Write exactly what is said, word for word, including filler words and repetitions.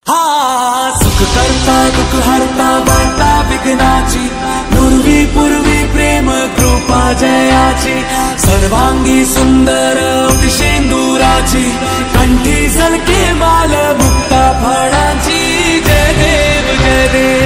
हा सुख करता दुःख हरता वार्ता विघ्नाची पूर्वी पूर्वी प्रेम कृपा जयाची सर्वांगी सुंदर शेंदुराची कंठी झलके माल मुक्ता फळाची जय देव जय देव।